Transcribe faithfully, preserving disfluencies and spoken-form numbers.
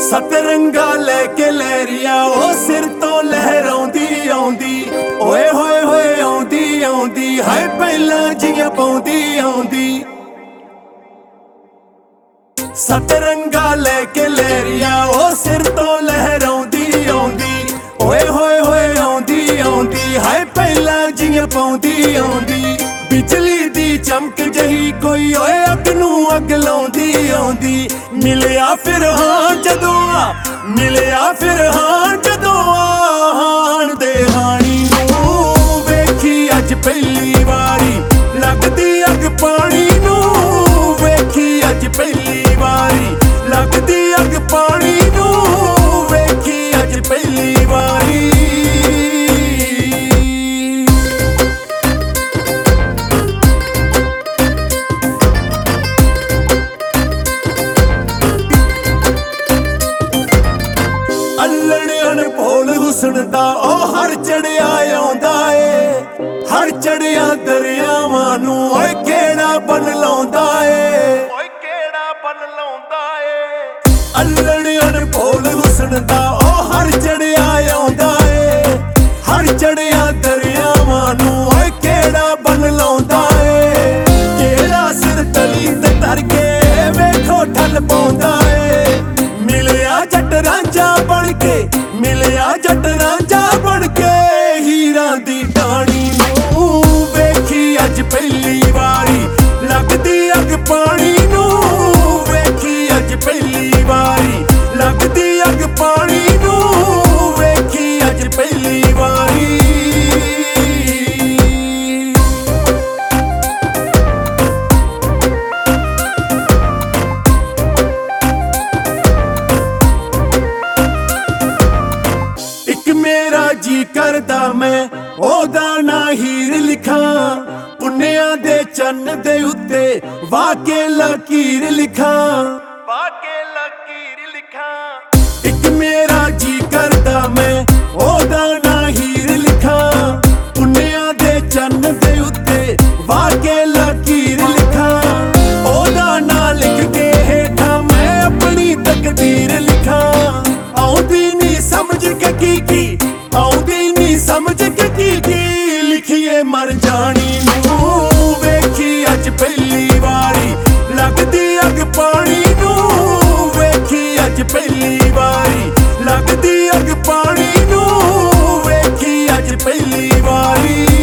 सतरंगा लैके लहरिया ओ सिर तो लहराउंदी आउंदी ओए होए होए आउंदी आउंदी हाय पहला जियां पाउंदी आउंदी। सतरंगा लैके लहरिया ओ सिर तो लहराउंदी आउंदी ओए होए होए आउंदी आउंदी हाय पहला जियां पाउंदी आउंदी। बिजली दी चमक जही कोई ओए अग नूं अग लाउंदी आउंदी। मिलिया फिर हां जदों मिलिया फिर हां जदों हाण दे हाणी नूं वेखी अज पहली वारी लगदी अग पानी नूं वेखी अज पहली वारी लगदी अग पानी नूं वेखी अज पहली वारी। भोल हुसन दा ओ हर चढ़िया आउंदा ए हर चढ़िया दरियावां नूं ओए केड़ा बन लाउंदा ए ओए केड़ा बन लाउंदा ए। अल्लड़ भोल हुसन दा ओ हर चढ़िया आउंदा ए हर चढ़िया दरियावां नूं ओए केड़ा बन लाउंदा ए। केड़ा सिर तली ते तर के वेखो ठल पाउंदा ए। मिलिया जट रांझा बन के मिलिया जट रांझा बन के हीरा दी टाणी नूं वेखी अज पहली वारी लगदी अग पानी नूं वेखी अज पहली वारी लगदी अग पानी नूं वेखी अज पहली वारी। मेरा जी करदा मैं ओदा ना हीर लिखा पुन्निया दे चन्न दे उत्ते वाके लकीर लिखा वाके लकीर लिखा। एक मेरा जी करदा मैं ओदा ना हीर लिखा पुन्निया दे चन्न दे उत्ते वाके लकीर लिखा। ओदा ना लिख के हेठा मैं अपनी तकदीर लिखा। आउंदी नी समझ के की की आउंदी नी समझ के की की लिखिए मर जानी नूं वेखी अज पहली वारी लगदी अग पानी नूं वेखी अज पहली वारी लगदी अग पानी नूं वेखी अज पहली वारी।